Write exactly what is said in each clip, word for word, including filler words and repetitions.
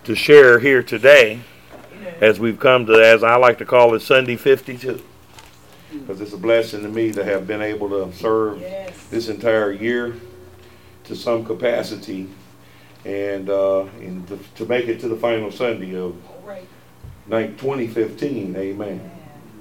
to share here today, as we've come to, as I like to call it, Sunday fifty-two. Because it's a blessing to me to have been able to serve yes. this entire year to some capacity, and, uh, and to, to make it to the final Sunday of right. twenty fifteen. Amen. Yeah.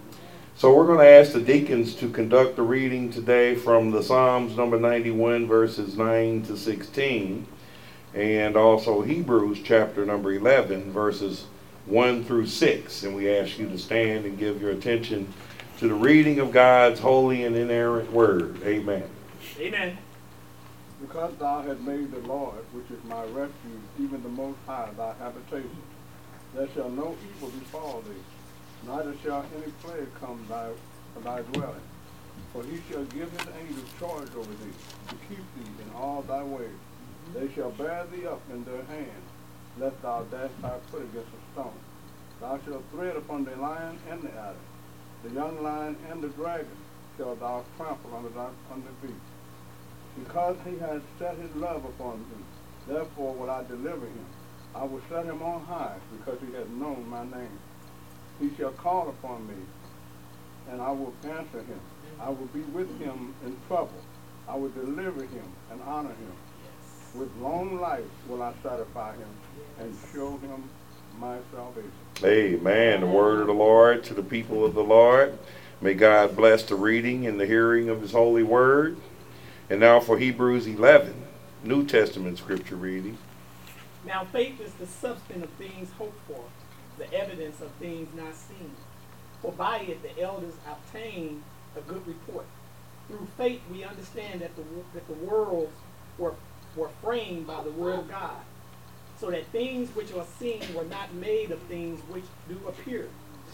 So we're going to ask the deacons to conduct the reading today from the Psalms number ninety-one, verses nine to sixteen, and also Hebrews chapter number eleven, verses one through six. And we ask you to stand and give your attention to the reading of God's holy and inerrant word. Amen. Amen. Because thou hast made the Lord, which is my refuge, even the Most High, thy habitation, there shall no evil befall thee, neither shall any plague come thy, to thy dwelling. For he shall give his angels charge over thee, to keep thee in all thy ways. They shall bear thee up in their hands, lest thou dash thy foot against a stone. Thou shalt tread upon the lion and the adder. The young lion and the dragon shall thou trample under thy under feet. Because he has set his love upon me, therefore will I deliver him. I will set him on high, because he has known my name. He shall call upon me, and I will answer him. I will be with him in trouble. I will deliver him and honor him. With long life will I satisfy him and show him my salvation. Amen. The word of the Lord to the people of the Lord. May God bless the reading and the hearing of his holy word. And now for Hebrews eleven, New Testament scripture reading. Now faith is the substance of things hoped for, the evidence of things not seen. For by it the elders obtained a good report. Through faith we understand that the that the worlds were were framed by the word of God, so that things which are seen were not made of things which do appear.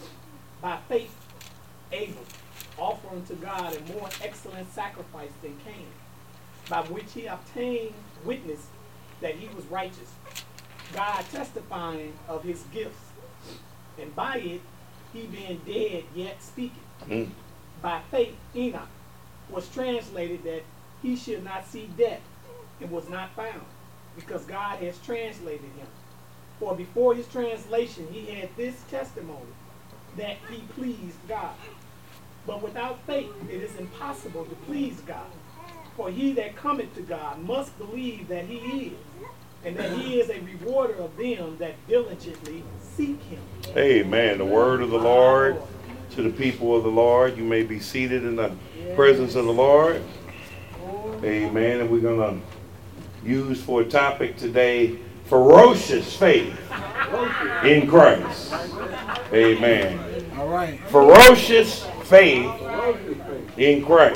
By faith Abel offered unto God a more excellent sacrifice than Cain, by which he obtained witness that he was righteous, God testifying of his gifts, and by it he being dead yet speaking. Mm. By faith Enoch was translated that he should not see death, and was not found, because God has translated him. For before his translation he had this testimony, that he pleased God. But without faith it is impossible to please God. For he that cometh to God must believe that he is, and that he is a rewarder of them that diligently seek him. Amen. The word of the Lord to the people of the Lord. You may be seated in the yes. presence of the Lord. Amen. And we're going to use for a topic today, ferocious faith in Christ. Amen. All right. Ferocious faith in Christ.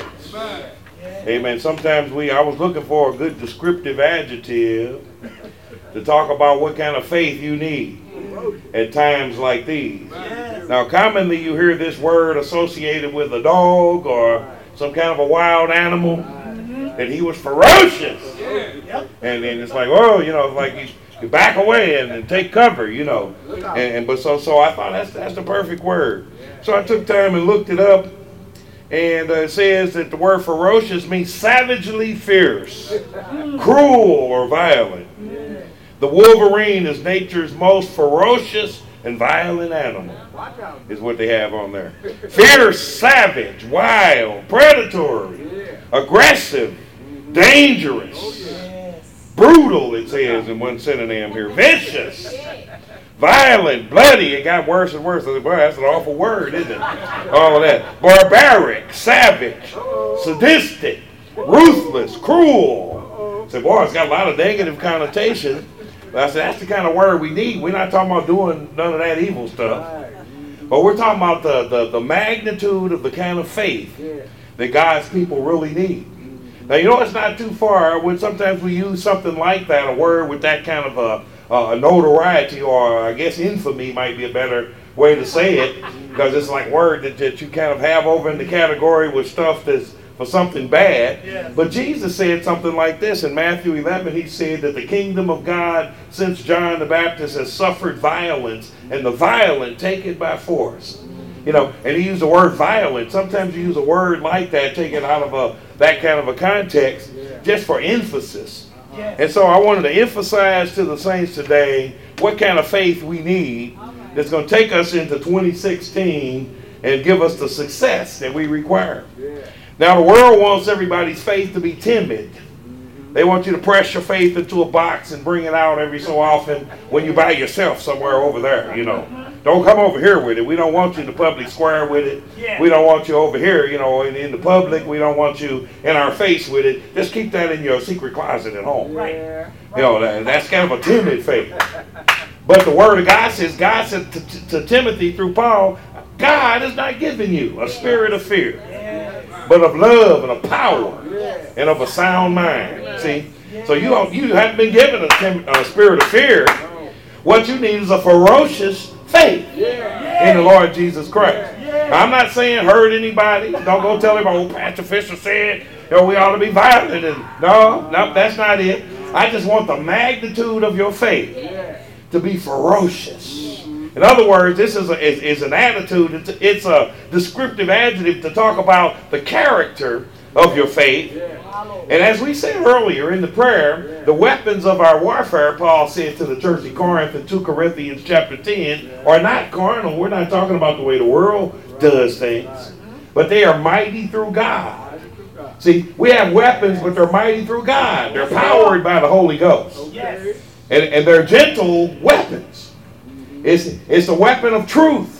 Amen. Sometimes we, I was looking for a good descriptive adjective to talk about what kind of faith you need at times like these. Now, commonly you hear this word associated with a dog or some kind of a wild animal, and he was ferocious. And then it's like, oh, you know, like you, you back away and, and take cover, you know. And, and but so so I thought that's that's the perfect word. So I took time and looked it up, and uh, it says that the word ferocious means savagely fierce, cruel, or violent. The wolverine is nature's most ferocious and violent animal, is what they have on there. Fierce, savage, wild, predatory, aggressive, dangerous, brutal, it says in one synonym here, vicious, violent, bloody. It got worse and worse. Boy, that's an awful word, isn't it? All of that. Barbaric, savage, sadistic, ruthless, cruel. I said, boy, it's got a lot of negative connotations. But I said, that's the kind of word we need. We're not talking about doing none of that evil stuff. But we're talking about the, the, the magnitude of the kind of faith that God's people really need. Now, you know, it's not too far when sometimes we use something like that, a word with that kind of a, a notoriety, or I guess infamy might be a better way to say it, because it's like word that, that you kind of have over in the category with stuff that's for something bad. Yes. But Jesus said something like this in Matthew eleven. He said that the kingdom of God, since John the Baptist, has suffered violence, and the violent take it by force. You know, and he used the word violent. Sometimes you use a word like that, take it out of a that kind of a context, just for emphasis. Yes. And so I wanted to emphasize to the saints today what kind of faith we need that's going to take us into twenty sixteen and give us the success that we require. Yeah. Now, the world wants everybody's faith to be timid. They want you to press your faith into a box and bring it out every so often when you by yourself somewhere over there, you know. Don't come over here with it. We don't want you in the public square with it. Yeah. We don't want you over here, you know, in, in the public. We don't want you in our face with it. Just keep that in your secret closet at home. Right. Yeah. You know, that, that's kind of a timid faith. But the word of God says, God said to, to, to Timothy through Paul, God has not given you a spirit of fear, but of love and of power and of a sound mind. See? So you don't, you haven't been given a, tim, a spirit of fear. What you need is a ferocious faith in the Lord Jesus Christ. I'm not saying hurt anybody. Don't go tell everybody, oh, Pastor Fisher said, you know, we ought to be violent. And no, no, that's not it. I just want the magnitude of your faith to be ferocious. In other words, this is, a, is, is an attitude. It's a, it's a descriptive adjective to talk about the character of your faith. And as we said earlier in the prayer, the weapons of our warfare, Paul said to the church in Corinth in two Corinthians chapter ten, are not carnal. We're not talking about the way the world does things, but they are mighty through God. See, we have weapons, but they're mighty through God. They're powered by the Holy Ghost. Yes. And, and they're gentle weapons. It's, it's a weapon of truth.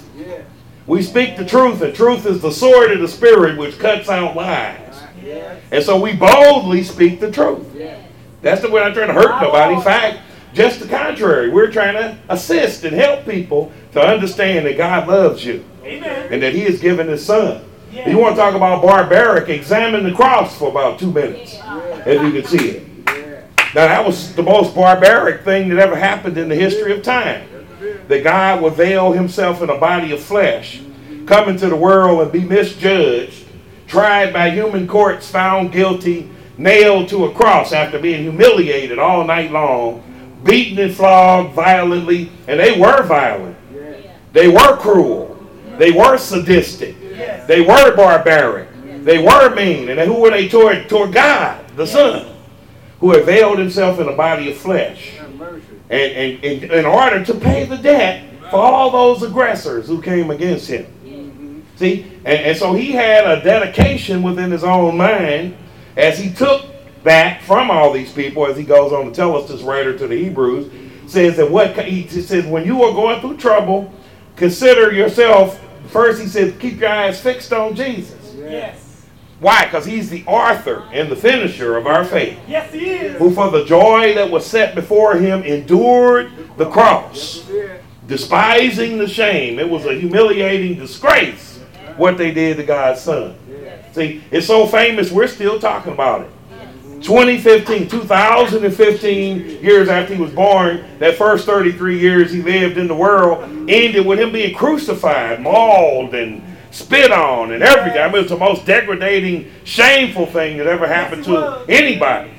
We speak the truth, and truth is the sword of the Spirit which cuts out lies. And so we boldly speak the truth. That's the way I'm trying to hurt nobody. In fact, just the contrary. We're trying to assist and help people to understand that God loves you. Amen. And that He has given His Son. If you want to talk about barbaric, examine the cross for about two minutes, if you can see it. Now, that was the most barbaric thing that ever happened in the history of time. That God would veil Himself in a body of flesh, come into the world and be misjudged, tried by human courts, found guilty, nailed to a cross after being humiliated all night long, beaten and flogged violently, and they were violent. They were cruel. They were sadistic. They were barbaric. They were mean. And who were they toward? Toward God, the Son, who had veiled Himself in a body of flesh. And, and, and in order to pay the debt for all those aggressors who came against Him. Mm-hmm. See? And, and so He had a dedication within His own mind as He took that from all these people, as He goes on to tell us, this writer to the Hebrews, says that what He says, when you are going through trouble, consider yourself, first He said, keep your eyes fixed on Jesus. Yes. Why? Because He's the author and the finisher of our faith. Yes, He is. Who for the joy that was set before Him endured the cross, despising the shame. It was a humiliating disgrace what they did to God's Son. See, it's so famous, we're still talking about it. twenty fifteen, two thousand fifteen years after He was born, that first thirty-three years He lived in the world ended with Him being crucified, mauled, and spit on and everything. I mean, it's the most degrading, shameful thing that ever happened to anybody,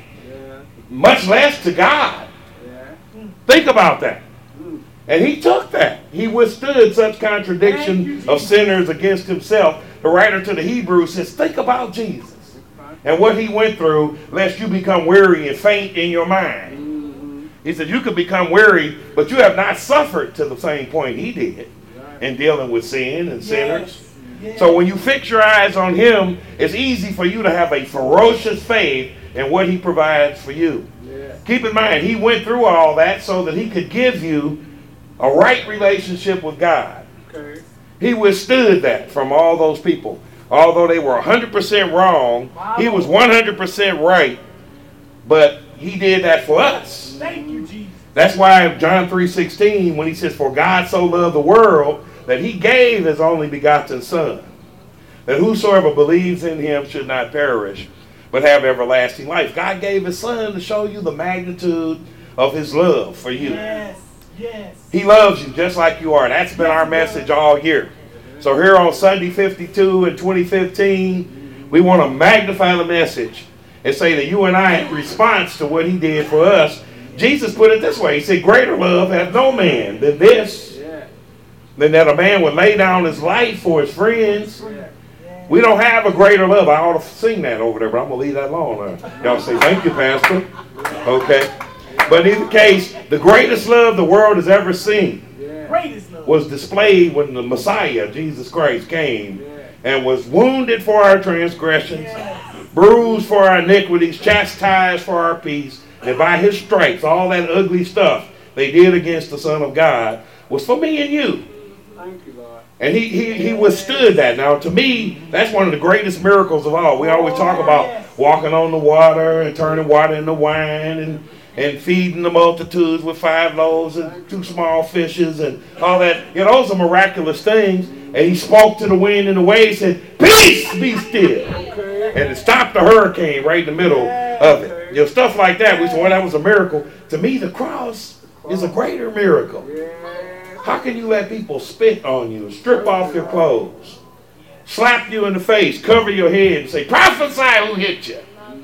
much less to God. Think about that. And He took that. He withstood such contradiction of sinners against Himself. The writer to the Hebrews says, think about Jesus and what He went through, lest you become weary and faint in your mind. He said, you could become weary, but you have not suffered to the same point He did in dealing with sin and sinners. So when you fix your eyes on Him, it's easy for you to have a ferocious faith in what He provides for you. Yeah. Keep in mind, He went through all that so that He could give you a right relationship with God. Okay. He withstood that from all those people. Although they were one hundred percent wrong, wow. He was one hundred percent right. But He did that for us. Thank you, Jesus. That's why John three sixteen, when He says, for God so loved the world, that He gave His only begotten Son, that whosoever believes in Him should not perish, but have everlasting life. God gave His Son to show you the magnitude of His love for you. Yes, yes. He loves you just like you are. That's been our message all year. So here on Sunday fifty-two in twenty fifteen, we want to magnify the message and say that you and I, in response to what He did for us, Jesus put it this way. He said, greater love hath no man than this, than that a man would lay down his life for his friends. We don't have a greater love. I ought to sing that over there, but I'm going to leave that alone. Uh, y'all say, thank you, Pastor. Okay. But in either case, the greatest love the world has ever seen was displayed when the Messiah, Jesus Christ, came and was wounded for our transgressions, bruised for our iniquities, chastised for our peace, and by his stripes, all that ugly stuff they did against the Son of God was for me and you. Thank you, Lord. And he, he, he withstood that. Now, to me, that's one of the greatest miracles of all. We always talk about walking on the water and turning water into wine and, and feeding the multitudes with five loaves and two small fishes and all that. You know, those are miraculous things. And he spoke to the wind and the waves and said, peace, be still. And it stopped the hurricane right in the middle of it. You know, stuff like that. We said, well, that was a miracle. To me, the cross is a greater miracle. How can you let people spit on you, strip off your clothes, slap you in the face, cover your head, and say, prophesy who hit you?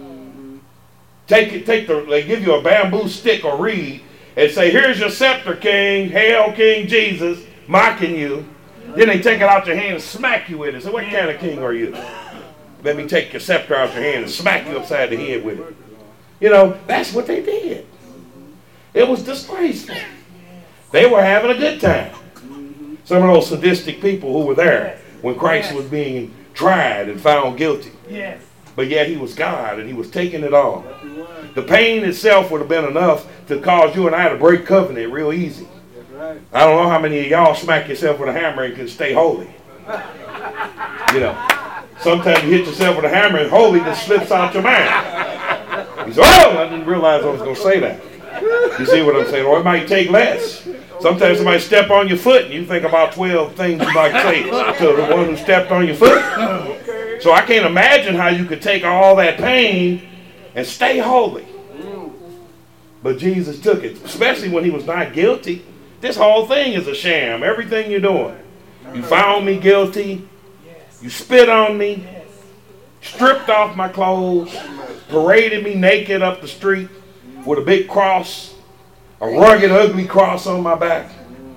Take it, take the, they give you a bamboo stick or reed and say, here's your scepter, King. Hail, King Jesus, mocking you. Then they take it out your hand and smack you with it. Say, what kind of king are you? Let me take your scepter out your hand and smack you upside the head with it. You know, that's what they did. It was disgraceful. They were having a good time. Some of those sadistic people who were there when Christ was being tried and found guilty. Yes. But yet he was God and he was taking it all. The pain itself would have been enough to cause you and I to break covenant real easy. I don't know how many of y'all smack yourself with a hammer and can stay holy. You know, sometimes you hit yourself with a hammer and holiness slips out your mind. You say, oh, I didn't realize I was going to say that. You see what I'm saying? Or it might take less. Sometimes somebody step on your foot and you think about twelve things you might say to the one who stepped on your foot. So I can't imagine how you could take all that pain and stay holy. But Jesus took it, especially when he was not guilty. This whole thing is a sham. Everything you're doing. You found me guilty. You spit on me. Stripped off my clothes. Paraded me naked up the street with a big cross. A rugged, ugly cross on my back.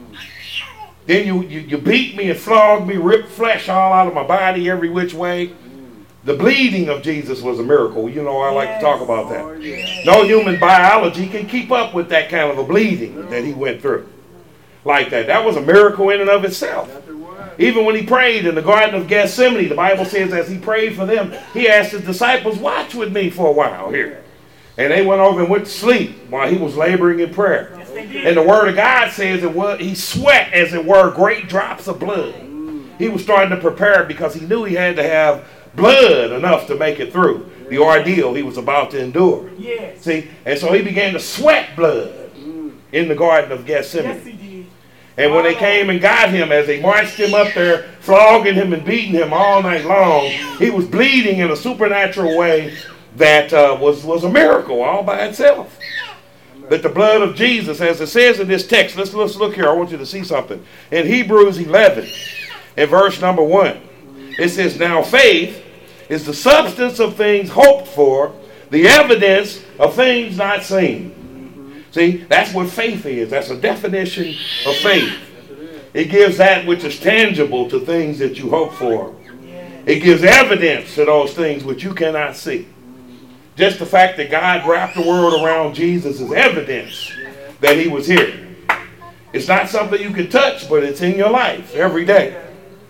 Then you, you, you beat me and flogged me, ripped flesh all out of my body every which way. The bleeding of Jesus was a miracle. You know, I like to talk about that. No human biology can keep up with that kind of a bleeding that he went through. Like that. That was a miracle in and of itself. Even when he prayed in the Garden of Gethsemane, the Bible says as he prayed for them, he asked his disciples, watch with me for a while here. And they went over and went to sleep while he was laboring in prayer. And the word of God says it was, he sweat, as it were, great drops of blood. He was starting to prepare because he knew he had to have blood enough to make it through the ordeal he was about to endure. Yes. See, and so he began to sweat blood in the Garden of Gethsemane. Yes, he did. And when they came and got him, as they marched him up there, flogging him and beating him all night long, he was bleeding in a supernatural way that uh, was, was a miracle all by itself. But the blood of Jesus, as it says in this text, let's, let's look here. I want you to see something. In Hebrews eleven, in verse number one, it says, now faith is the substance of things hoped for, the evidence of things not seen. See, that's what faith is. That's a definition of faith. It gives that which is tangible to things that you hope for. It gives evidence to those things which you cannot see. Just the fact that God wrapped the world around Jesus is evidence that he was here. It's not something you can touch, but it's in your life every day.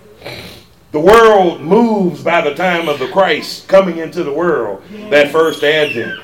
The world moves by the time of the Christ coming into the world, that first advent.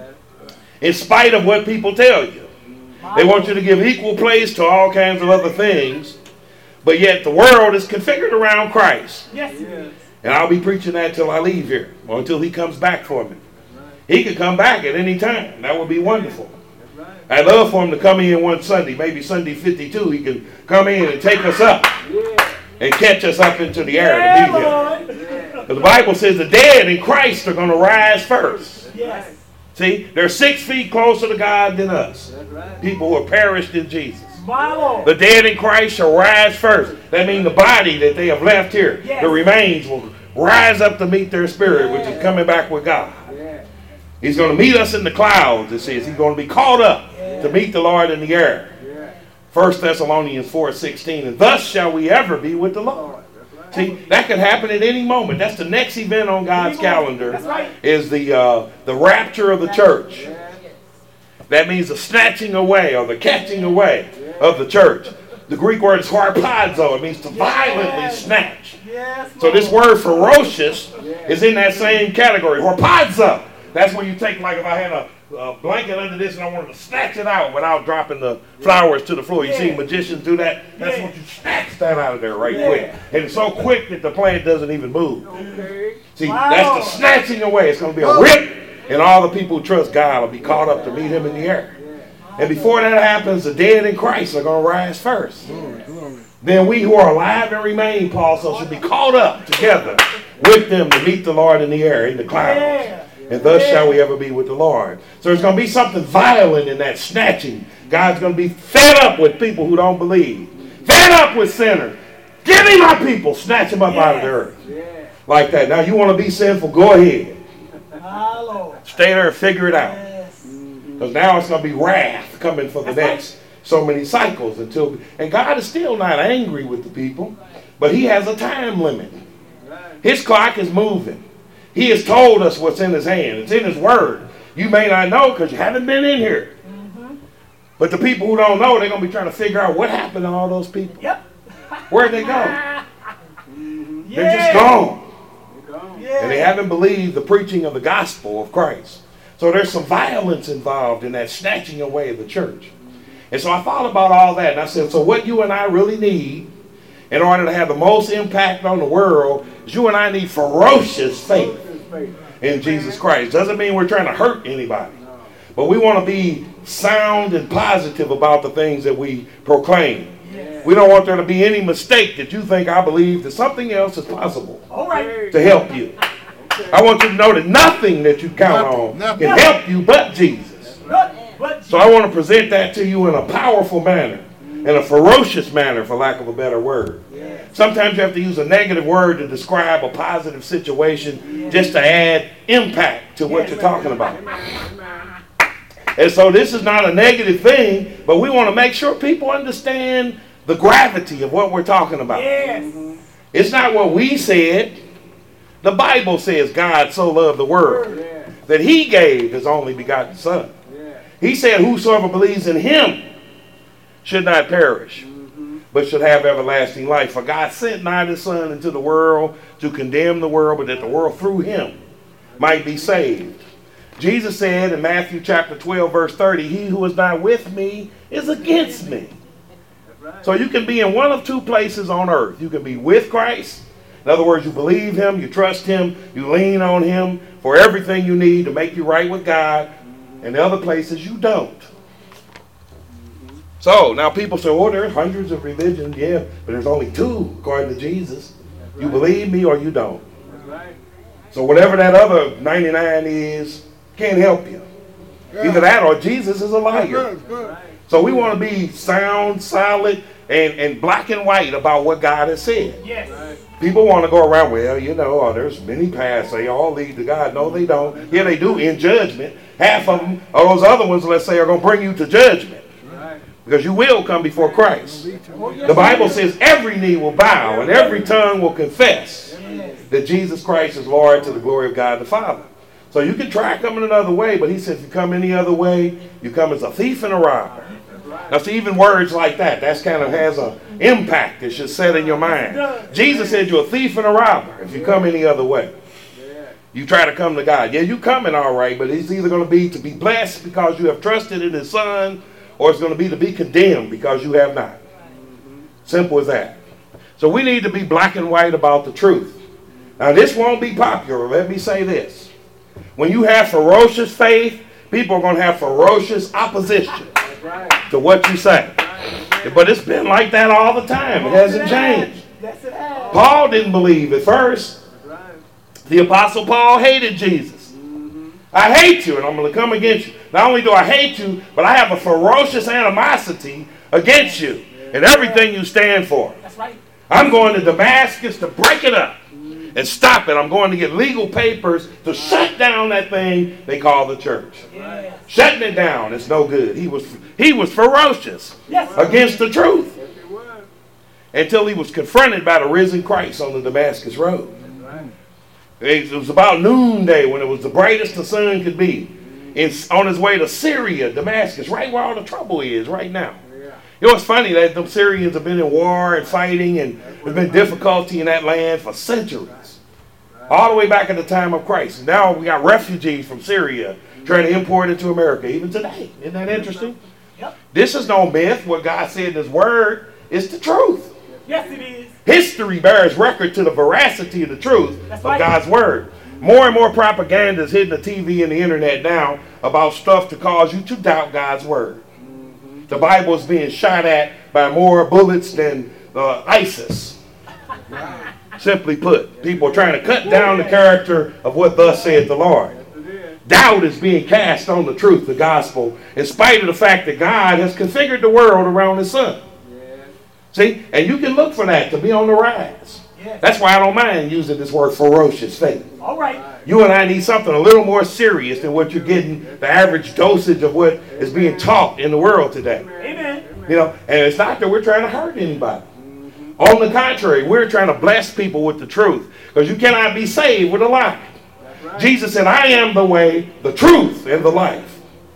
In spite of what people tell you. They want you to give equal place to all kinds of other things, but yet the world is configured around Christ. Yes, it is. And I'll be preaching that till I leave here, or until he comes back for me. He could come back at any time. That would be wonderful. I'd love for him to come in one Sunday, maybe Sunday fifty-two. He can come in and take us up and catch us up into the air to meet him. Because the Bible says the dead in Christ are going to rise first. Yes. See, they're six feet closer to God than us. People who are perished in Jesus. The dead in Christ shall rise first. That means the body that they have left here, yes, the remains, will rise up to meet their spirit, which is coming back with God. He's going to meet us in the clouds, it says. He's going to be caught up to meet the Lord in the air. First Thessalonians four sixteen, and thus shall we ever be with the Lord. See, that could happen at any moment. That's the next event on God's calendar. That's right. Is the uh, the rapture of the church. That means the snatching away or the catching away of the church. The Greek word is harpazo. It means to violently snatch. Yes, So this word ferocious is in that same category. Harpazo. That's when you take, like if I had a, a blanket under this and I wanted to snatch it out without dropping the flowers to the floor. You see magicians do that. That's Yeah. what you snatch that out of there right Yeah. quick. And it's so quick that the plant doesn't even move. Okay. See, Wow. that's the snatching away. It's going to be a rip. And all the people who trust God will be caught up to meet him in the air. And before that happens, the dead in Christ are going to rise first. Then we who are alive and remain, Paul says, should be caught up together with them to meet the Lord in the air, in the clouds. Yeah. And thus shall we ever be with the Lord. So there's going to be something violent in that snatching. God's going to be fed up with people who don't believe. Fed up with sinners. Give me my people. Snatch them up out of the earth. Like that. Now you want to be sinful? Go ahead. My Lord. Stay there and figure it out. Yes. Because now it's going to be wrath coming for the next so many cycles until, and God is still not angry with the people, but he has a time limit. His clock is moving. He has told us what's in his hand. It's in his word. You may not know because you haven't been in here. Mm-hmm. But the people who don't know, they're going to be trying to figure out what happened to all those people. Yep. Where'd they go? Yeah. They're just gone. Yeah. And they haven't believed the preaching of the gospel of Christ. So there's some violence involved in that snatching away of the church. And so I thought about all that, and I said, so what you and I really need in order to have the most impact on the world is you and I need ferocious faith in Jesus Christ. Doesn't mean we're trying to hurt anybody. But we want to be sound and positive about the things that we proclaim. We don't want there to be any mistake that you think I believe that something else is possible All right. to help you. I want you to know that nothing that you count on Nothing. can help you but Jesus. But, but So I want to present that to you in a powerful manner, in a ferocious manner, for lack of a better word. Sometimes you have to use a negative word to describe a positive situation just to add impact to what you're talking about. And so this is not a negative thing, but we want to make sure people understand the gravity of what we're talking about. yes. It's not what we said. The Bible says God so loved the world that he gave his only begotten son. He said whosoever believes in him should not perish, but should have everlasting life. For God sent not his son into the world to condemn the world, but that the world through him might be saved. Jesus said in Matthew chapter twelve, verse thirty, he who is not with me is against me. So you can be in one of two places on earth. You can be with Christ. In other words, you believe him, you trust him, you lean on him for everything you need to make you right with God. And the other places you don't. So now people say, oh, there are hundreds of religions. Yeah, but there's only two according to Jesus. You believe me or you don't. So whatever that other ninety-nine is, can't help you. Either that or Jesus is a liar. So we want to be sound, solid, and, and black and white about what God has said. Yes. People want to go around, well, you know, oh, there's many paths. They all lead to God. No, they don't. Yeah, they do in judgment. Half of them, or those other ones, let's say, are going to bring you to judgment. Because you will come before Christ. The Bible says every knee will bow and every tongue will confess that Jesus Christ is Lord to the glory of God the Father. So you can try coming another way, but he said if you come any other way, you come as a thief and a robber. Now see, even words like that, that's kind of has an impact. It should set in your mind. Jesus said you're a thief and a robber if you come any other way. You try to come to God. Yeah, you coming all right, but it's either going to be to be blessed because you have trusted in his son, or it's going to be to be condemned because you have not. Simple as that. So we need to be black and white about the truth. Now this won't be popular. Let me say this. When you have ferocious faith, people are going to have ferocious opposition to what you say. But it's been like that all the time. It hasn't changed. Yes, it has. Paul didn't believe at first. The Apostle Paul hated Jesus. I hate you and I'm going to come against you. Not only do I hate you, but I have a ferocious animosity against you and everything you stand for. That's right. I'm going to Damascus to break it up and stop it. I'm going to get legal papers to shut down that thing they call the church. Yes. Shutting it down is no good. He was he was ferocious Yes. against the truth. until he was confronted by the risen Christ on the Damascus Road. It was about noonday when it was the brightest the sun could be. It's on his way to Syria, Damascus, right where all the trouble is right now. You know, it's funny that the Syrians have been in war and fighting, and there's been difficulty in that land for centuries. All the way back at the time of Christ. And now we got refugees from Syria trying to import into America, even today. Isn't that interesting? Yep. This is no myth. What God said in his word is the truth. Yes, it is. History bears record to the veracity of the truth That's of right. God's word. More and more propaganda is hitting the T V and the internet now about stuff to cause you to doubt God's word. Mm-hmm. The Bible is being shot at by more bullets than uh, ISIS. Simply put, people are trying to cut down the character of what thus saith the Lord. Doubt is being cast on the truth, the gospel, in spite of the fact that God has configured the world around his son. See, and you can look for that to be on the rise. Yes. That's why I don't mind using this word ferocious faith. All right. You and I need something a little more serious than what you're getting, the average dosage of what is being taught in the world today. Amen. You know, and it's not that we're trying to hurt anybody. On the contrary, we're trying to bless people with the truth, because you cannot be saved with a lie. Jesus said, I am the way, the truth, and the life.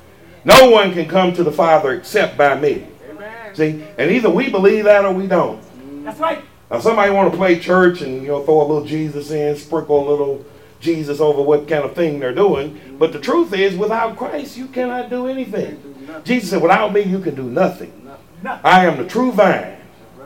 No one can come to the Father except by me. See, and either we believe that or we don't. That's right. Now, somebody want to play church and, you know, throw a little Jesus in, sprinkle a little Jesus over what kind of thing they're doing. But the truth is, without Christ, you cannot do anything. Jesus said, without me, you can do nothing. I am the true vine,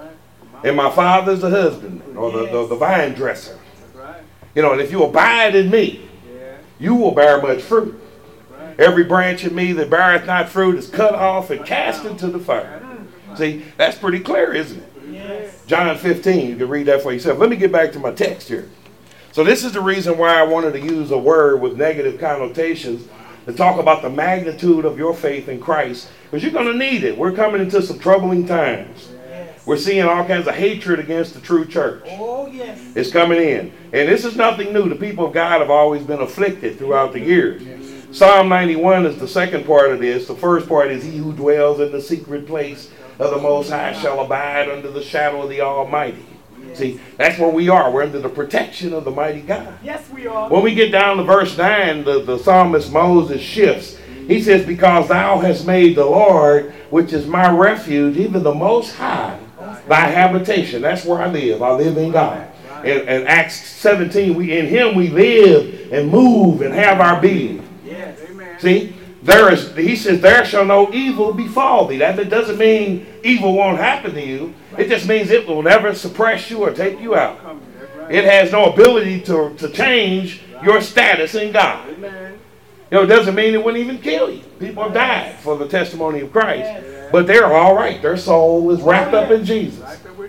and my Father's the husbandman, or the, the, the vine dresser. You know, and if you abide in me, you will bear much fruit. Every branch in me that beareth not fruit is cut off and cast into the fire. See, that's pretty clear, isn't it? Yes. John fifteen, you can read that for yourself. Let me get back to my text here. So this is the reason why I wanted to use a word with negative connotations to talk about the magnitude of your faith in Christ, because you're going to need it. We're coming into some troubling times. Yes. We're seeing all kinds of hatred against the true church. Oh, yes. It's coming in. And this is nothing new. The people of God have always been afflicted throughout the years. Psalm ninety-one is the second part of this. The first part is, he who dwells in the secret place of the Most High shall abide under the shadow of the Almighty. Yes. See, that's where we are. We're under the protection of the mighty God. Yes, we are. When we get down to verse nine, the, the psalmist Moses shifts. He says, because thou hast made the Lord, which is my refuge, even the Most High, thy habitation. That's where I live. I live in God. In, in Acts seventeen, we in him we live and move and have our being. Yes. Amen. See? There is, he says, there shall no evil befall thee. That doesn't mean evil won't happen to you. It just means it will never suppress you or take you out. It has no ability to, to change your status in God. You know, it doesn't mean it wouldn't even kill you. People have died for the testimony of Christ. But they're all right. Their soul is wrapped up in Jesus.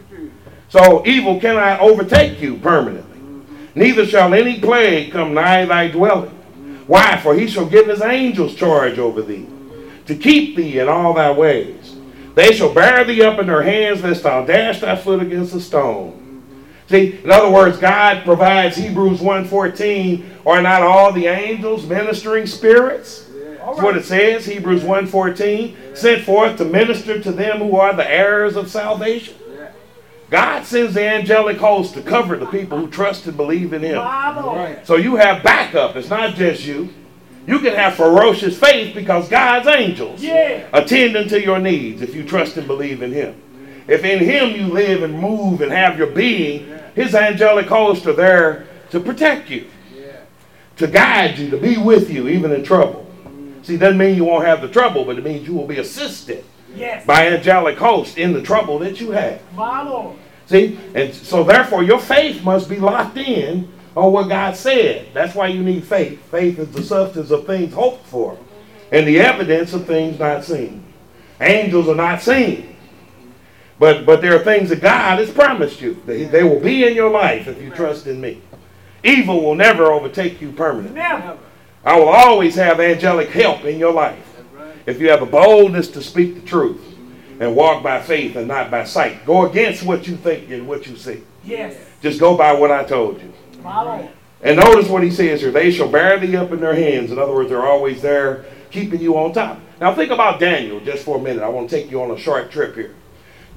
So evil cannot overtake you permanently. Neither shall any plague come nigh thy dwelling. Why? For he shall give his angels charge over thee, to keep thee in all thy ways. They shall bear thee up in their hands, lest thou dash thy foot against a stone. See, in other words, God provides, Hebrews one fourteen, are not all the angels ministering spirits? That's what it says, Hebrews one fourteen, sent forth to minister to them who are the heirs of salvation. God sends the angelic host to cover the people who trust and believe in him. Right. So you have backup. It's not just you. You can have ferocious faith because God's angels yeah. attend unto your needs if you trust and believe in him. If in him you live and move and have your being, his angelic hosts are there to protect you, to guide you, to be with you even in trouble. See, it doesn't mean you won't have the trouble, but it means you will be assisted. Yes. By angelic hosts in the trouble that you have. My Lord. See? And so therefore your faith must be locked in on what God said. That's why you need faith. Faith is the substance of things hoped for and the evidence of things not seen. Angels are not seen. But but there are things that God has promised you. They, they will be in your life if you trust in me. Evil will never overtake you permanently. Never. I will always have angelic help in your life. If you have a boldness to speak the truth and walk by faith and not by sight. Go against what you think and what you see. Yes. Just go by what I told you. Follow. And notice what he says here. They shall bear thee up in their hands. In other words, they're always there keeping you on top. Now think about Daniel just for a minute. I want to take you on a short trip here.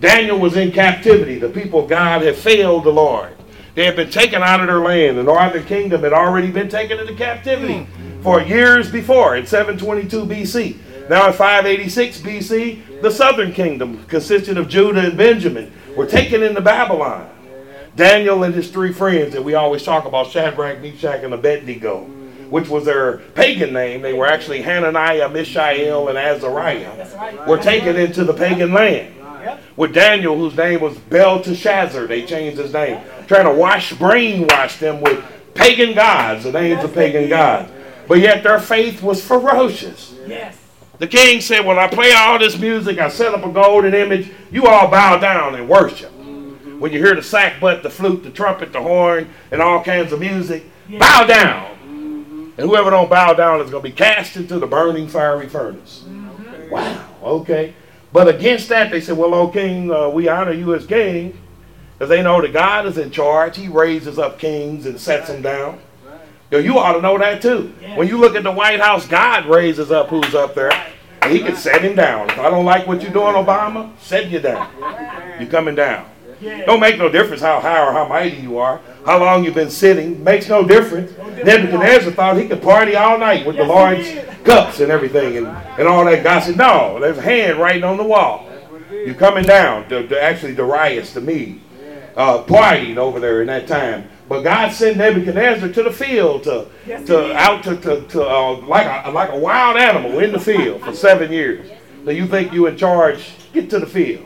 Daniel was in captivity. The people of God had failed the Lord. They had been taken out of their land. The northern kingdom had already been taken into captivity for years before in seven twenty-two B C. Now in five eighty-six B C, the southern kingdom, consisting of Judah and Benjamin, were taken into Babylon. Daniel and his three friends that we always talk about, Shadrach, Meshach, and Abednego, which was their pagan name. They were actually Hananiah, Mishael, and Azariah, were taken into the pagan land. With Daniel, whose name was Belteshazzar, they changed his name, trying to wash, brainwash them with pagan gods, the names of pagan gods. But yet their faith was ferocious. Yes. The king said, when I play all this music, I set up a golden image, you all bow down and worship. Mm-hmm. When you hear the sackbut, the flute, the trumpet, the horn, and all kinds of music, yeah. bow down. Mm-hmm. And whoever don't bow down is going to be cast into the burning fiery furnace. Mm-hmm. Wow, okay. But against that, they said, well, O king, uh, we honor you as king, because they know that God is in charge. He raises up kings and sets them down. Yo, you ought to know that too. Yes. When you look at the White House, God raises up who's up there. And he can set him down. If I don't like what you're doing, Obama, set you down. You're coming down. Yes. Don't make no difference how high or how mighty you are. How long you've been sitting. Makes no difference. Nebuchadnezzar thought he could party all night with yes, the Lord's cups and everything and, and all that gossip. No, there's a hand writing on the wall. You're coming down. The, the, actually, Darius, the Mede, uh, partied over there in that time. But God sent Nebuchadnezzar to the field, to, yes, to out to, to, to uh, like a like a wild animal in the field for seven years. So you think you in charge? Get to the field,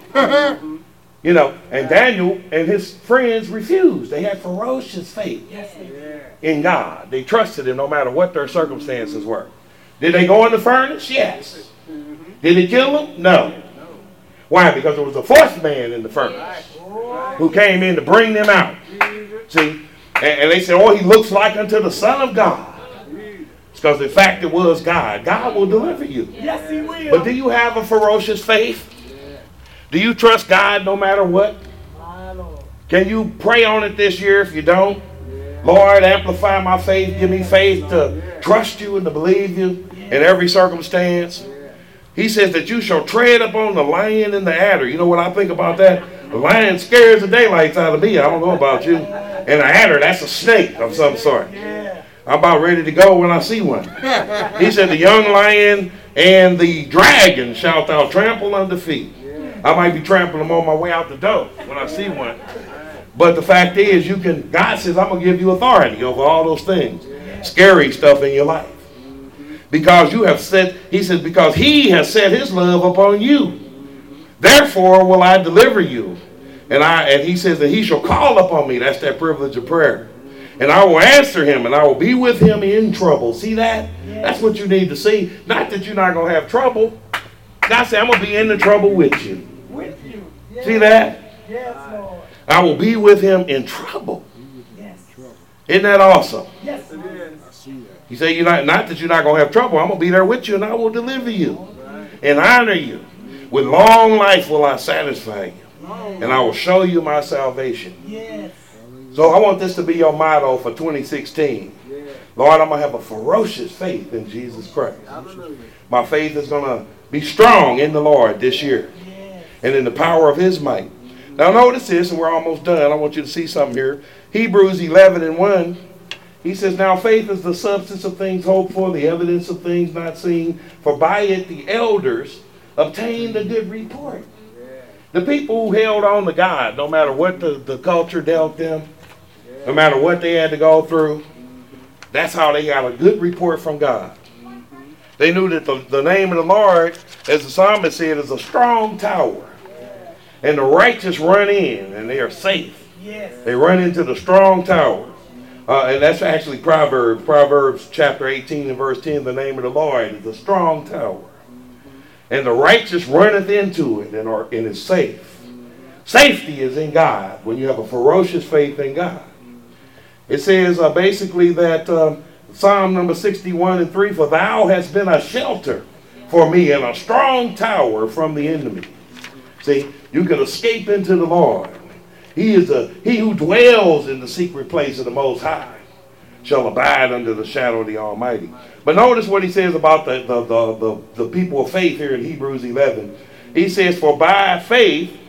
you know. And Daniel and his friends refused. They had ferocious faith in God. They trusted Him no matter what their circumstances were. Did they go in the furnace? Yes. Did He kill them? No. Why? Because there was a fourth man in the furnace who came in to bring them out. See. And, and they said, oh, he looks like unto the Son of God. It's because in fact it was God. God will deliver you. Yes, He will. But do you have a ferocious faith? Do you trust God no matter what? Can you pray on it this year if you don't? Lord, amplify my faith. Give me faith to trust you and to believe you in every circumstance. He says that you shall tread upon the lion and the adder. You know what I think about that? The lion scares the daylights out of me. I don't know about you. And the adder, that's a snake of some sort. I'm about ready to go when I see one. He said, the young lion and the dragon shalt thou trample under feet. I might be trampling them on my way out the door when I see one. But the fact is, you can. God says, I'm going to give you authority over all those things. Scary stuff in your life. Because you have said, he says, because He has set His love upon you. Therefore will I deliver you. And I and he says that He shall call upon me. That's that privilege of prayer. And I will answer him, and I will be with him in trouble. See that? Yes. That's what you need to see. Not that you're not going to have trouble. God said, I'm going to be in the trouble with you. With you. Yes. See that? Yes, Lord. I will be with him in trouble. Yes. Isn't that awesome? Yes, it is. I see that. He said, you're not, not that you're not going to have trouble. I'm going to be there with you, and I will deliver you and honor you. With long life will I satisfy you. And I will show you my salvation. Yes. So I want this to be your motto for twenty sixteen. Lord, I'm going to have a ferocious faith in Jesus Christ. My faith is going to be strong in the Lord this year. And in the power of His might. Now notice this, and we're almost done. I want you to see something here. Hebrews eleven and one. He says, now faith is the substance of things hoped for, the evidence of things not seen. For by it the elders obtained a good report. The people who held on to God, no matter what the, the culture dealt them, no matter what they had to go through, that's how they got a good report from God. They knew that the, the name of the Lord, as the psalmist said, is a strong tower. And the righteous run in, and they are safe. They run into the strong tower. Uh, and that's actually Proverbs. Proverbs chapter eighteen and verse ten, the name of the Lord is a strong tower. And the righteous runneth into it and, are, and is safe. Safety is in God when you have a ferocious faith in God. It says uh, basically that uh, Psalm number sixty-one and three, for thou hast been a shelter for me and a strong tower from the enemy. See, you can escape into the Lord. He is a he who dwells in the secret place of the Most High shall abide under the shadow of the Almighty. But notice what he says about the, the, the, the, the people of faith here in Hebrews eleven. He says, for by faith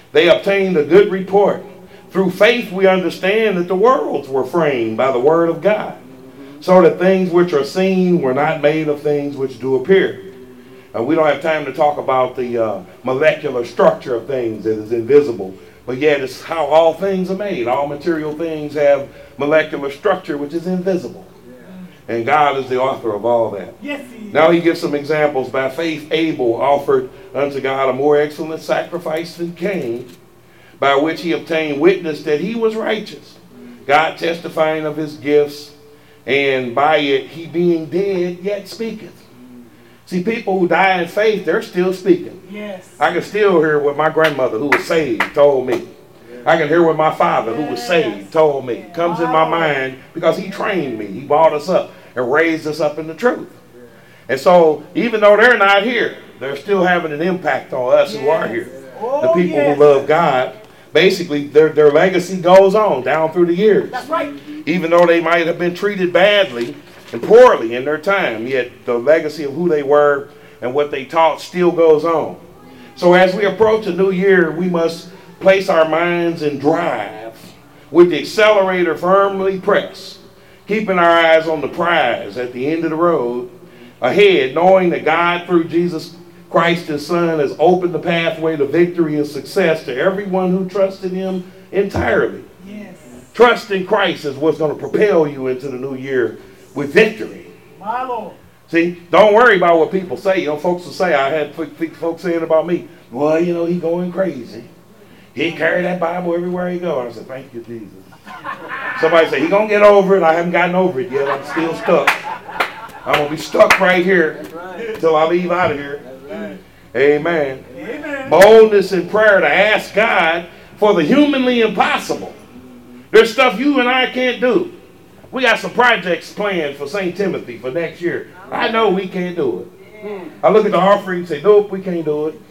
They obtained a good report. Through faith we understand that the worlds were framed by the word of God, so that things which are seen were not made of things which do appear. And we don't have time to talk about the uh, molecular structure of things that is invisible, but yet it's how all things are made. All material things have molecular structure which is invisible. And God is the author of all that. Yes, he is. Now he gives some examples. By faith Abel offered unto God a more excellent sacrifice than Cain, by which he obtained witness that he was righteous, God testifying of his gifts, and by it he being dead yet speaketh. See, people who die in faith, they're still speaking. Yes. I can still hear what my grandmother who was saved told me. I can hear what my father who was saved told me. It comes in my mind because he trained me. He brought us up and raised us up in the truth. And so even though they're not here, they're still having an impact on us who are here. The people who love God, basically their, their legacy goes on down through the years. That's right. Even though they might have been treated badly and poorly in their time, yet the legacy of who they were and what they taught still goes on. So as we approach a new year, we must place our minds in drive with the accelerator firmly pressed, keeping our eyes on the prize at the end of the road ahead, knowing that God through Jesus Christ his son has opened the pathway to victory and success to everyone who trusted him entirely. Yes. Trust in Christ is what's going to propel you into the new year with victory. My Lord. See, don't worry about what people say. You know, folks will say, I had folks saying about me, well, you know, he going crazy. He carried that Bible everywhere he goes. I said, thank you, Jesus. Somebody said, he going to get over it. I haven't gotten over it yet. I'm still stuck. I'm going to be stuck right here until I leave out of here. Amen. Amen. Boldness in prayer to ask God for the humanly impossible. There's stuff you and I can't do. We got some projects planned for Saint Timothy for next year. I know we can't do it. I look at the offering and say, nope, we can't do it.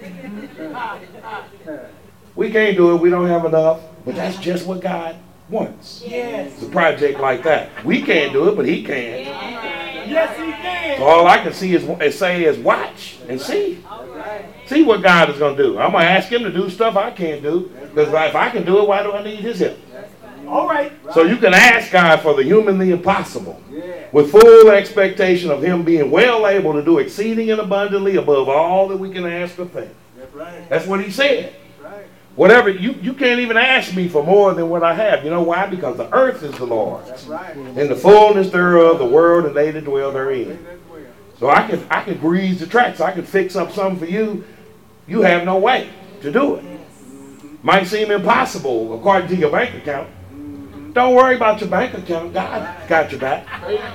We can't do it. We don't have enough. But that's just what God wants. Yes. It's a project like that. We can't do it, but he can. Yes, he can. So all I can see is, is say is watch and see. See what God is going to do. I'm going to ask him to do stuff I can't do. Because if I can do it, why do I need his help? All right. So you can ask God for the humanly impossible with full expectation of him being well able to do exceeding and abundantly above all that we can ask or think. That's what he said. Whatever, you, you can't even ask me for more than what I have. You know why? Because the earth is the Lord's. And the fullness thereof, the world, and they that dwell therein. So I can I can grease the tracks. I can fix up something for you. You have no way to do it. Might seem impossible according to your bank account. Don't worry about your bank account. God got your back.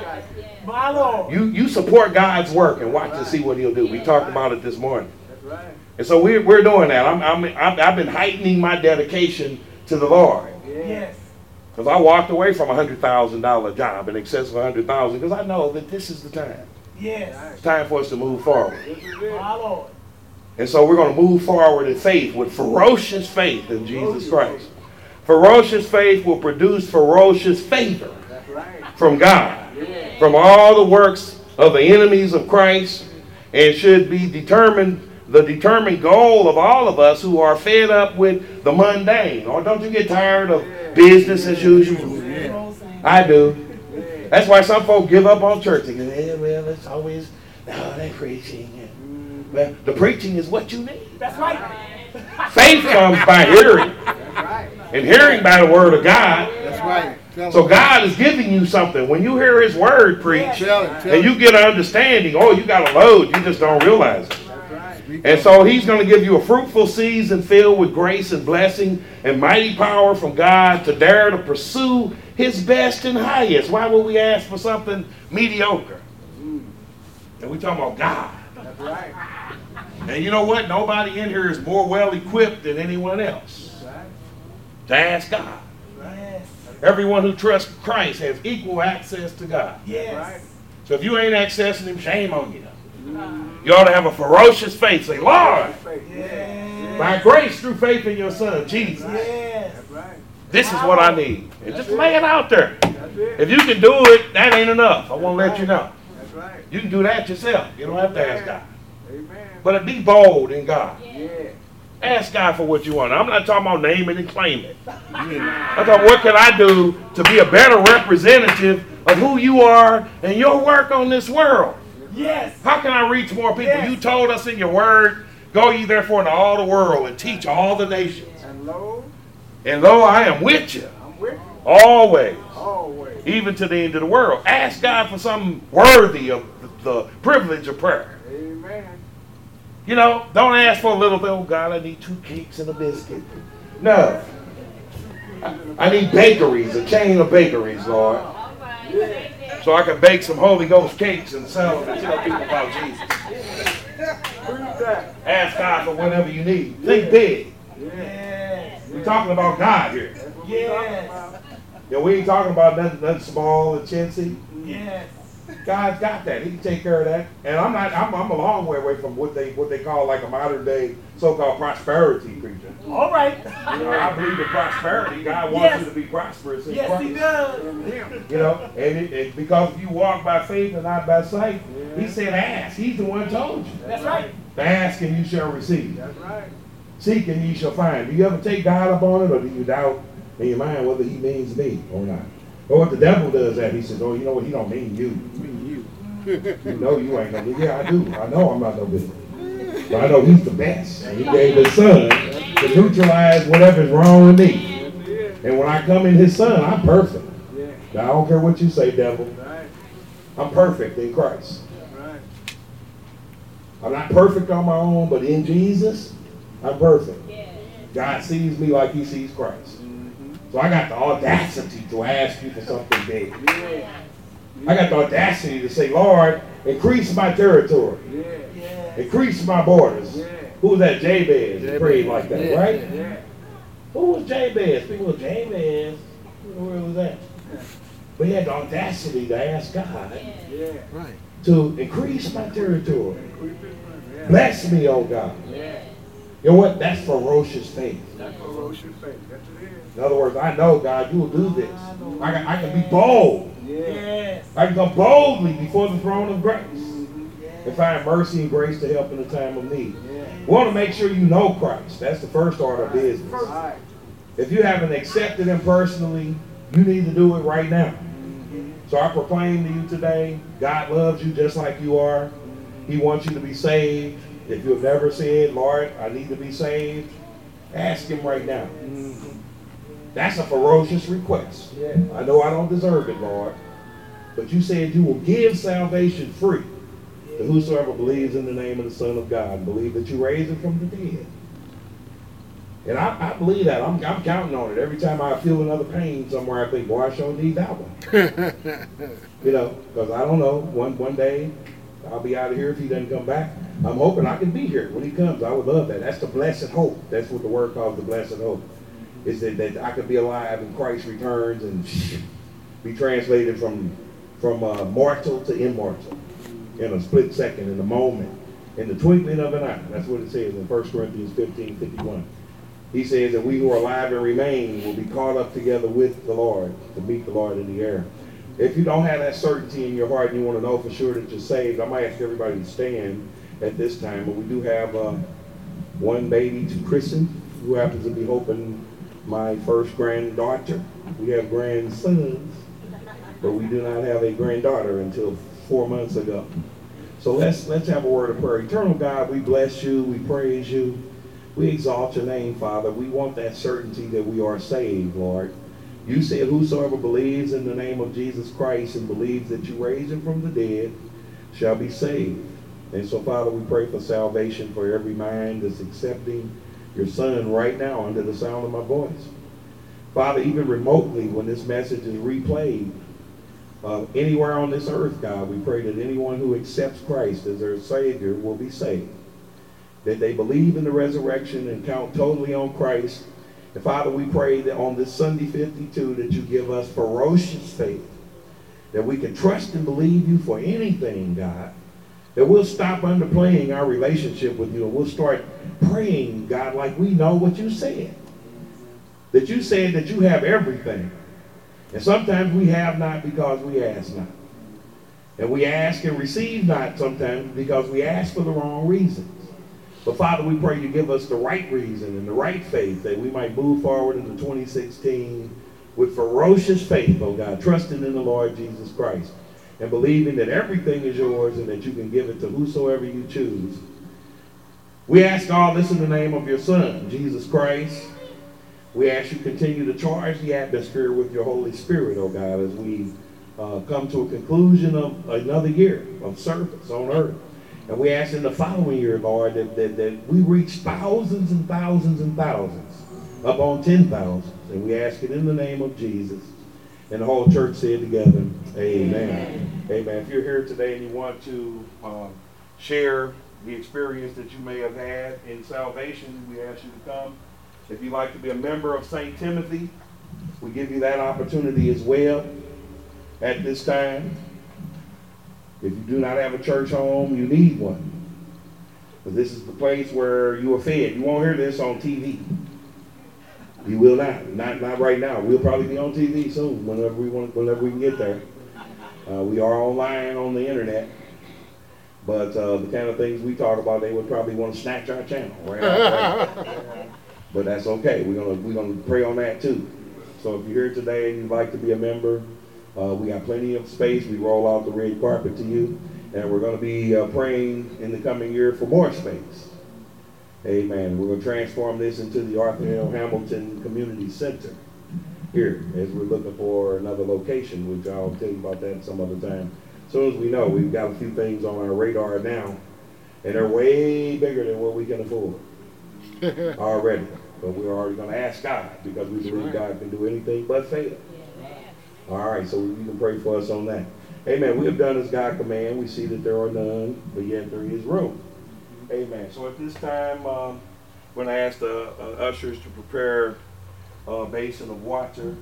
My Lord. You, you support God's work and watch and see what he'll do. We talked about it this morning. And so we're, we're doing that. I'm, I'm, I'm, I've been heightening my dedication to the Lord. Yes. Because I walked away from a one hundred thousand dollars job in excess of one hundred thousand dollars because I know that this is the time. Yes. It's time for us to move forward. My Lord. And so we're going to move forward in faith with ferocious faith in Jesus Christ. Ferocious faith will produce ferocious favor from God, from all the works of the enemies of Christ, and should be determined, the determined goal of all of us who are fed up with the mundane. Or don't you get tired of business as usual? I do. That's why some folk give up on church. They go, yeah, well, it's always, no, they're preaching. Well, the preaching is what you need. That's right. Faith comes by hearing, and hearing by the word of God. That's right. Tell So God is giving you something. When you hear his word preached, Tell it, tell and you get an understanding, oh, you got a load, you just don't realize it. And so he's going to give you a fruitful season filled with grace and blessing and mighty power from God to dare to pursue his best and highest. Why would we ask for something mediocre? And we talking about God. That's right. And you know what? Nobody in here is more well equipped than anyone else to ask God. Yes. Everyone who trusts Christ has equal access to God. Yes. So if you ain't accessing him, shame on you. You ought to have a ferocious faith. Say, Lord, Yes. by grace through faith in your son, Jesus, Yes. this is what I need. And just lay it out there. If you can do it, that ain't enough. I want to let you know. You can do that yourself. You don't have to ask God. But be bold in God. Ask God for what you want. I'm not talking about name it and claim it. I thought, what can I do to be a better representative of who you are and your work on this world? Yes. How can I reach more people? Yes. You told us in your word, go ye therefore into all the world and teach all the nations. And lo, And lo, I am with you. I'm with you Always. always. Even to the end of the world. Ask God for something worthy of the privilege of prayer. Amen. You know, don't ask for a little bit. Oh, God, I need two cakes and a biscuit. No. I, I need bakeries, a chain of bakeries, Lord. Yeah. So I can bake some Holy Ghost cakes and sell them and tell people about Jesus. Prove that. Ask God for whatever you need. Think big. Yes. We're talking about God here. That's what we're talking Yes. about. You know, we ain't talking about nothing, nothing small and chintzy. Yes. God's got that. He can take care of that. And I'm not. I'm, I'm a long way away from what they what they call like a modern day so-called prosperity preacher. All right. You know, I believe in prosperity. God wants Yes. you to be prosperous in Yes, Christ. he does. You know, and, it, it, because if you walk by faith and not by sight, He said, "Ask." He's the one who told you. That's right. Ask and you shall receive. That's right. Seek and ye shall find. Do you ever take God up on it, or do you doubt in your mind whether He means me or not? Or what the devil does that, he says, "Oh, you know what? He don't mean you. You know you ain't no good." Yeah, I do. I know I'm not no good. But I know He's the best. And He gave His Son to neutralize whatever's wrong with me. And when I come in His Son, I'm perfect. Now, I don't care what you say, devil. Right. I'm perfect in Christ. Right. I'm not perfect on my own, but in Jesus, I'm perfect. God sees me like He sees Christ. So I got the audacity to ask you for something big. Yeah. I got the audacity to say, Lord, increase my territory. Yeah. Yes. Increase my borders. Yeah. Who was that? Jabez. He prayed like that, Yeah. right? Yeah. Who was Jabez? People was Jabez. Where was that? But he had the audacity to ask God Yeah. Right. to increase my territory. Yeah. Bless me, oh God. Yeah. You know what? That's ferocious faith. That's ferocious faith. That's what it is. In other words, I know, God, you will do this. I can, I can be bold. Yeah. Yes. I can come boldly before the throne of grace Mhm. and find mercy and grace to help in the time of need. Yeah. We want to make sure you know Christ. That's the first order of business. Right. If you haven't accepted Him personally, you need to do it right now. So I proclaim to you today, God loves you just like you are. He wants you to be saved. If you've never said, Lord, I need to be saved, ask Him right now. That's a ferocious request. Yeah. I know I don't deserve it, Lord, but you said you will give salvation free to whosoever believes in the name of the Son of God and believe that you raised Him from the dead. And I, I believe that. I'm, I'm counting on it. Every time I feel another pain somewhere, I think, boy, I sure need that one. You know, because I don't know. One one day, I'll be out of here if He doesn't come back. I'm hoping I can be here when He comes. I would love that. That's the blessed hope. That's what the word calls the blessed hope. Is that, that I could be alive when Christ returns and be translated from from uh, mortal to immortal in a split second, in a moment, in the twinkling of an eye. That's what it says in First Corinthians fifteen fifty-one. He says that we who are alive and remain will be caught up together with the Lord to meet the Lord in the air. If you don't have that certainty in your heart and you want to know for sure that you're saved, I might ask everybody to stand at this time. But we do have uh, one baby to christen, who happens to be hoping my first granddaughter. We have grandsons, but we do not have a granddaughter until four months ago. So let's let's have a word of prayer. Eternal God, we bless you, we praise you, we exalt your name, Father. We want that certainty that we are saved, Lord. You said whosoever believes in the name of Jesus Christ and believes that you raised Him from the dead shall be saved. And so, Father, we pray for salvation for every mind that's accepting your Son right now under the sound of my voice. Father, even remotely when this message is replayed, uh, anywhere on this earth, God, we pray that anyone who accepts Christ as their Savior will be saved. That they believe in the resurrection and count totally on Christ. And Father, we pray that on this Sunday fifty-two that you give us ferocious faith. That we can trust and believe you for anything, God. That we'll stop underplaying our relationship with you and we'll start praying, God, like we know what you said. That you said that you have everything. And sometimes we have not because we ask not. And we ask and receive not sometimes because we ask for the wrong reasons. But Father, we pray you give us the right reason and the right faith that we might move forward into twenty sixteen with ferocious faith, oh God, trusting in the Lord Jesus Christ and believing that everything is yours and that you can give it to whosoever you choose. We ask all this in the name of your Son, Jesus Christ. We ask you continue to charge the atmosphere with your Holy Spirit, oh God, as we uh, come to a conclusion of another year of service on earth. And we ask in the following year, Lord, that, that, that we reach thousands and thousands and thousands, up on ten thousands. And we ask it in the name of Jesus. And the whole church said together, amen. Amen. Amen. If you're here today and you want to uh, share the experience that you may have had in salvation, we ask you to come. If you'd like to be a member of Saint Timothy, we give you that opportunity as well at this time. If you do not have a church home, you need one. But this is the place where you are fed. You won't hear this on T V. You will not. Not not right now. We'll probably be on T V soon, whenever we want, whenever we can get there. Uh, we are online on the internet. But uh, the kind of things we talk about, they would probably want to snatch our channel, right? Right. But that's okay. We're gonna we're gonna pray on that too. So if you're here today and you'd like to be a member, Uh, we got plenty of space. We roll out the red carpet to you. And we're going to be uh, praying in the coming year for more space. Amen. We're going to transform this into the Arthur L. Hamilton Community Center here as we're looking for another location, which I'll tell you about that some other time. As soon as we know, we've got a few things on our radar now. And they're way bigger than what we can afford already. But we're already going to ask God because we believe God can do anything but fail. All right, so you can pray for us on that. Amen. We have done as God command. We see that there are none, but yet there is room. Amen. So at this time, um, we're going to ask the uh, ushers to prepare a basin of water.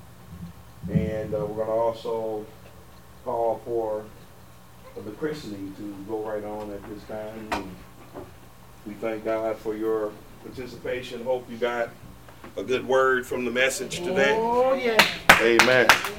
And uh, we're going to also call for the christening to go right on at this time. And we thank God for your participation. Hope you got a good word from the message today. Oh, yeah. Amen.